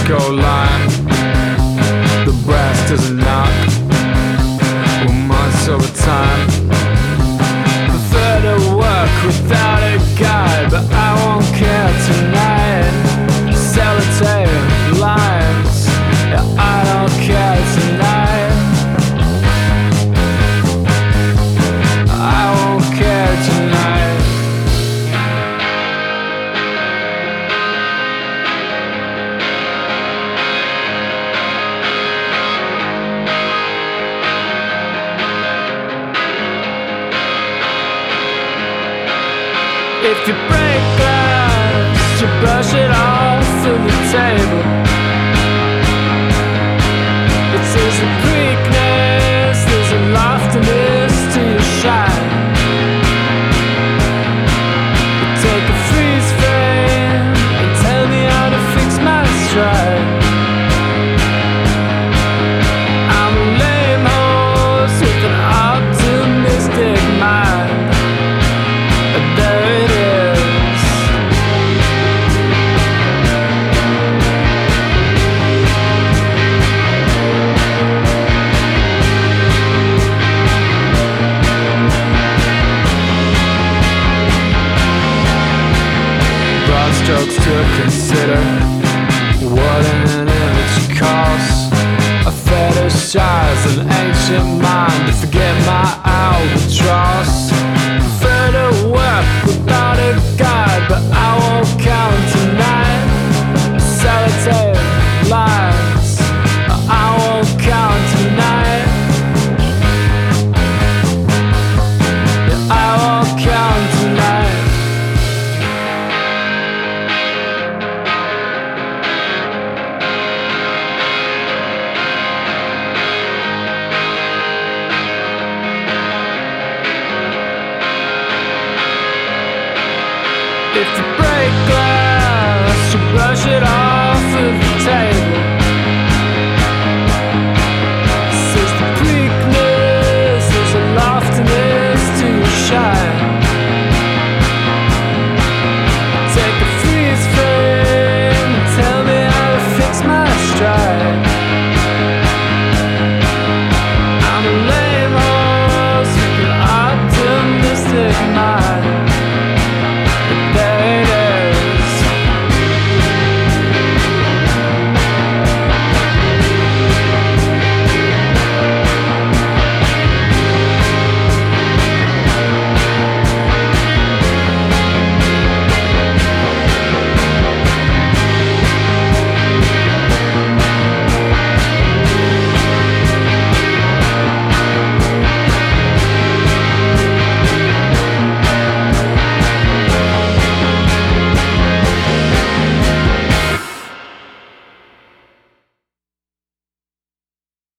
goal line. The brass doesn't knock. Well, months over time. Prefer to work without a guide, but I won't care tonight. Sellotape lines, yeah, I don't care tonight. I won't care tonight. If you break glass, you brush it off through the table. It says a weakness, there's a loftiness to your shine. You take a freeze frame and tell me how to fix my stride. I'm a lame horse with an optimistic mind. There it is. Broad strokes to consider. What an image costs. I fetishize an ancient mind to forget my albatross. Prefer to work without a guide, but I won't count tonight. Sellotape lines, I won't count tonight. Yeah, I won't count tonight. If you break glass, you brush it off of the table.